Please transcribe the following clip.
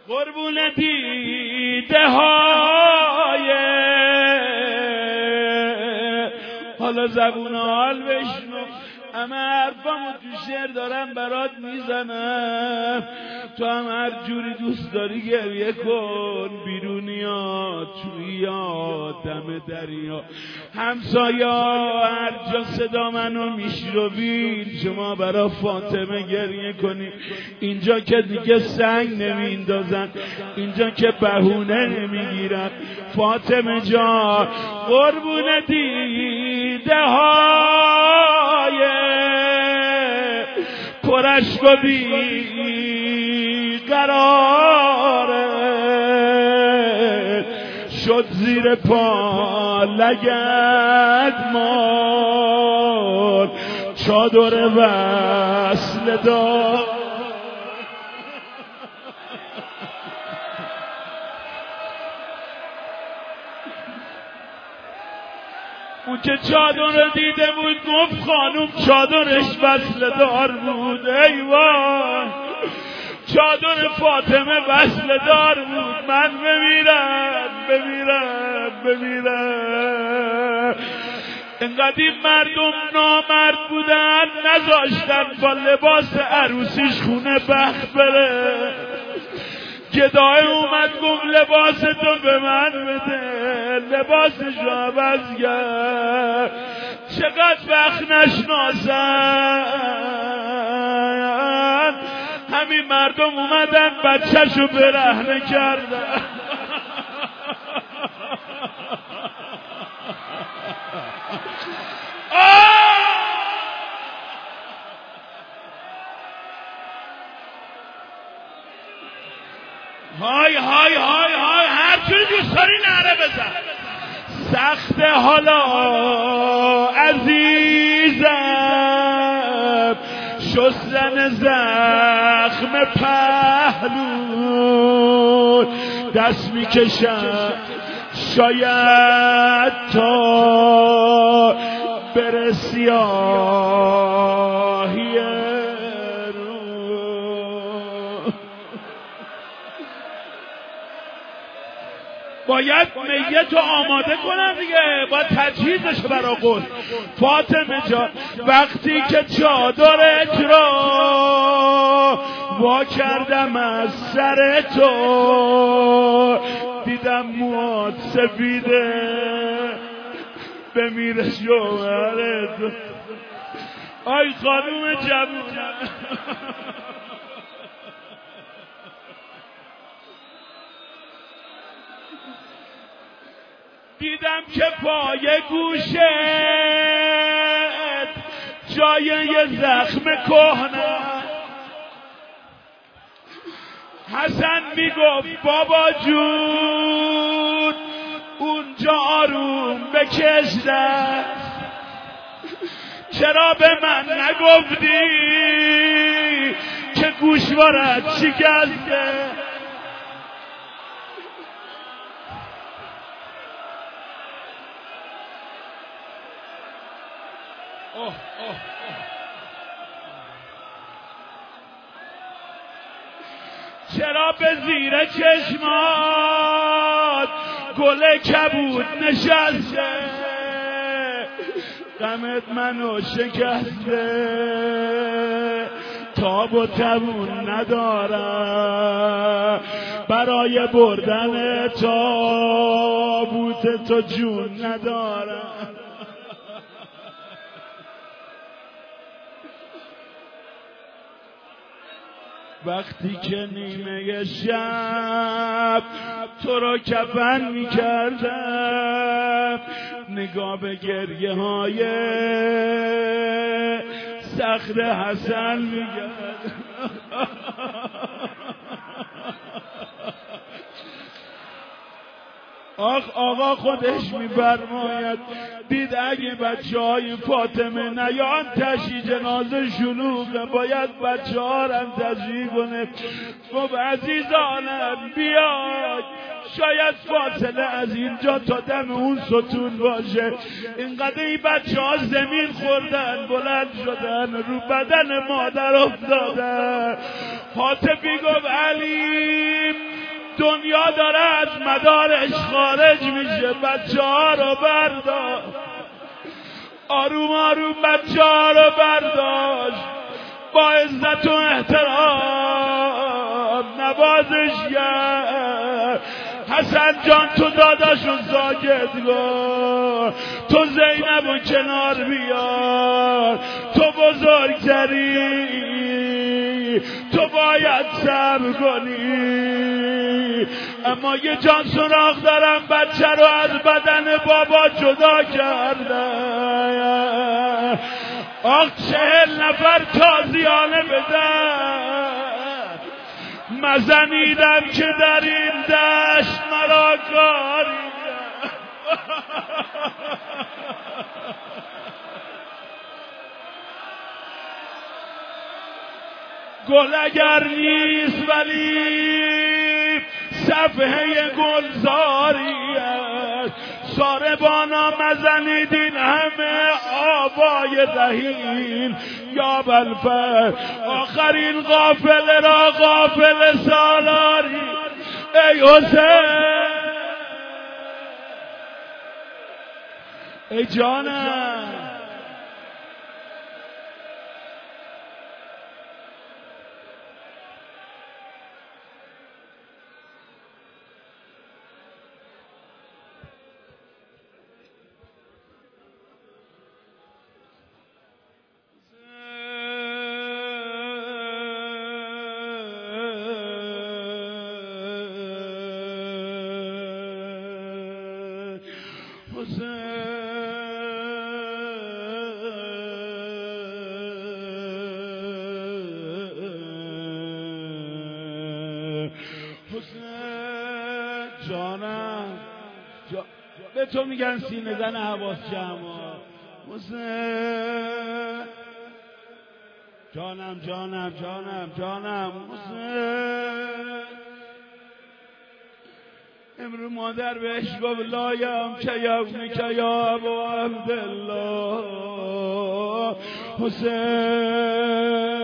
قربون دیده های حالا زبون حال بشنو، همه حرفامو تو شعر دارم برات میزنم، تو هم هر جوری دوست داری گریه کن، بیرونیا تویا دم دریا همسایا هر جا صدا منو میشنوین شما برا فاطمه گریه کنی. اینجا که دیگه سنگ نمیندازن، اینجا که بهونه نمیگیرن. فاطمه جان قربون دیده های پرشک و بی قراره شد زیر پا لگد مال چادر وصل دار. اون که چادر رو دیده بود گفت خانوم چادرش وصل دار بود. ای وای چادر فاطمه وصل دار بود، من بمیرم. انقدر این مردم نامرد بودن نذاشتن با لباس عروسیش خونه بخت بره. گدای اومد گفت لباس تو به من بده، لباسش رو عوض کرد. چقدر وقت نشناسن همین مردم اومدن بچه‌شو برهنه کردن. های های های های هر جوری دوست داری نعره بزن. سخت حالا عزیزم شستن زخم پهلو، دست میکشم شاید تا بره سیاهی باید میت رو آماده کنم دیگه، باید تجهیزش برا غسل. فاطمه جان وقتی که چادرت را وا کردم از سر تو، دیدم موات سفیده بمیره شوهرت. آی خانوم جوون دیدم که پای گوشت جای یه زخم کهنه. حسن میگفت بابا جون اونجا آروم بکش دست، چرا به من نگفتی که گوشوارت شکسته؟ چرا به زیر چشمات گل کبود نشسته؟ غمت منو شکسته، تاب و توون ندارم برای بردن تابوت تو جون ندارم. وقتی که نیمه شب تو را کفن میکردم، نگاه به گریه های سخت حسن میکردم. آخ آقا خودش میفرماید دید اگه بچه های فاطمه نیان تشییع جنازه شلوغه، باید بچه ها رو تشییع کنه. خب عزیزانم بیاید، شاید فاصله از اینجا تا دم اون ستون باشه. اینقدر این بچه ها زمین خوردن بلند شدن رو بدن مادر افتادن. حاطبی گفت علی دنیا داره از مدارش خارج میشه. بچه ها رو بردار، آروم آروم بچه ها رو برداشت، با عزت و احترام نوازش کرد. حسن جان تو داداشون ساکت کن، تو زینبو کنار بیار، تو بزرگتری، تو باید صبر کنی. اما یه جان سراغ دارم، بچه رو از بدن بابا جدا کردن. آخ 40 نفر تازیانه بزن، مزنیدم که در این دشت مرا کاری. گل اگر نیست ولی صفحه گلزاری است. ساربانا مزنیدین همه آبای رحیل یا بلفر. آخرین قافله را قافله سالاری. ای حسین، ای جانم، جانم به تو میگن سینه زن حواس جمع. حسین جانم جانم جانم جانم. حسین امرو مادر بهش گفت لایم که یومی که یا ابو عبدالله. حسین